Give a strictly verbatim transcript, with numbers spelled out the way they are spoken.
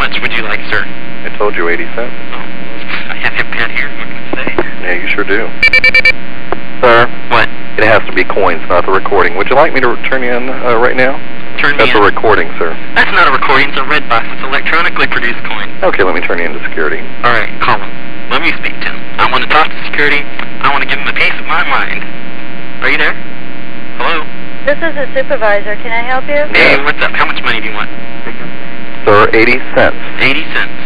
much would you like, sir? I told you eighty cents. Oh, I have your pen here. What can I say? Yeah, you sure do. Sir? What? It has to be coins, not the recording. Would you like me to turn you in uh, right now? Turn me That's in. a recording, sir. That's not a recording. It's a red box. It's electronically produced coin. Okay, let me turn you into security. All right, call him. Let me speak to him. I want to talk to security. I want to give him a piece of my mind. Are you there? Hello? This is the supervisor. Can I help you? Hey, what's up? How much money do you want? Sir, eighty cents. eighty cents.